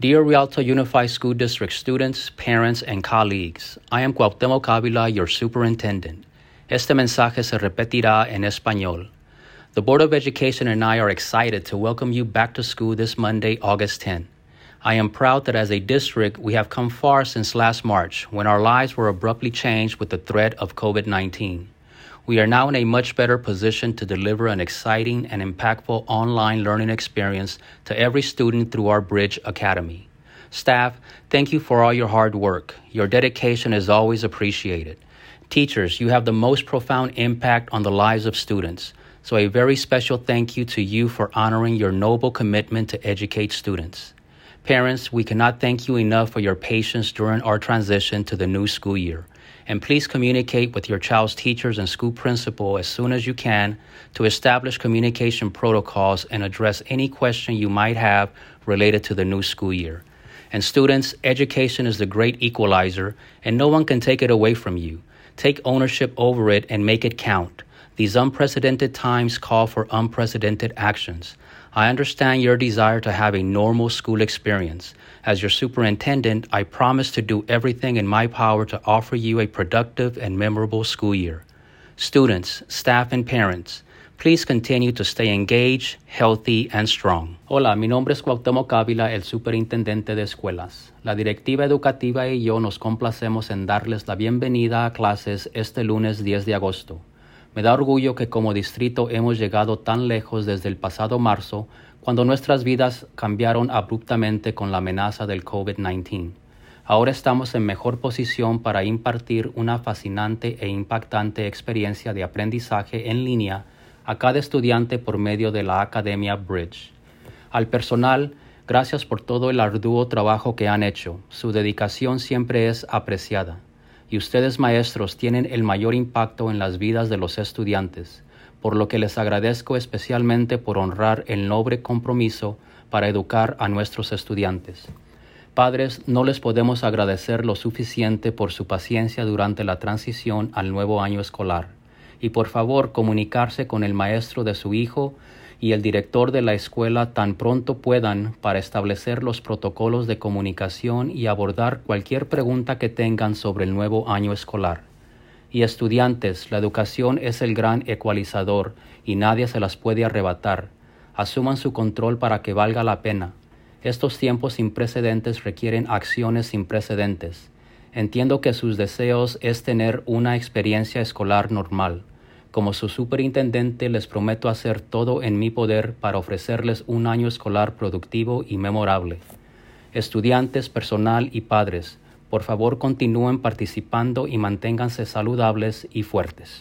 Dear Rialto Unified School District students, parents, and colleagues, I am Cuauhtémoc Ávila, your superintendent. Este mensaje se repetirá en español. The Board of Education and I are excited to welcome you back to school this Monday, August 10. I am proud that as a district, we have come far since last March, when our lives were abruptly changed with the threat of COVID-19. We are now in a much better position to deliver an exciting and impactful online learning experience to every student through our Bridge Academy. Staff, thank you for all your hard work. Your dedication is always appreciated. Teachers, you have the most profound impact on the lives of students. So a very special thank you to you for honoring your noble commitment to educate students. Parents, we cannot thank you enough for your patience during our transition to the new school year. And please communicate with your child's teachers and school principal as soon as you can to establish communication protocols and address any question you might have related to the new school year. And students, education is the great equalizer, and no one can take it away from you. Take ownership over it and make it count. These unprecedented times call for unprecedented actions. I understand your desire to have a normal school experience. As your superintendent, I promise to do everything in my power to offer you a productive and memorable school year. Students, staff, and parents, please continue to stay engaged, healthy, and strong. Hola, mi nombre es Cuauhtémoc Ávila, el superintendente de escuelas. La directiva educativa y yo nos complacemos en darles la bienvenida a clases este lunes 10 de agosto. Me da orgullo que como distrito hemos llegado tan lejos desde el pasado marzo, cuando nuestras vidas cambiaron abruptamente con la amenaza del COVID-19. Ahora estamos en mejor posición para impartir una fascinante e impactante experiencia de aprendizaje en línea a cada estudiante por medio de la Academia Bridge. Al personal, gracias por todo el arduo trabajo que han hecho. Su dedicación siempre es apreciada. Y ustedes, maestros, tienen el mayor impacto en las vidas de los estudiantes, por lo que les agradezco especialmente por honrar el noble compromiso para educar a nuestros estudiantes. Padres, no les podemos agradecer lo suficiente por su paciencia durante la transición al nuevo año escolar. Y por favor, comunicarse con el maestro de su hijo y el director de la escuela tan pronto puedan para establecer los protocolos de comunicación y abordar cualquier pregunta que tengan sobre el nuevo año escolar. Y estudiantes, la educación es el gran ecualizador y nadie se las puede arrebatar. Asuman su control para que valga la pena. Estos tiempos sin precedentes requieren acciones sin precedentes. Entiendo que sus deseos es tener una experiencia escolar normal. Como su superintendente, les prometo hacer todo en mi poder para ofrecerles un año escolar productivo y memorable. Estudiantes, personal y padres, por favor continúen participando y manténganse saludables y fuertes.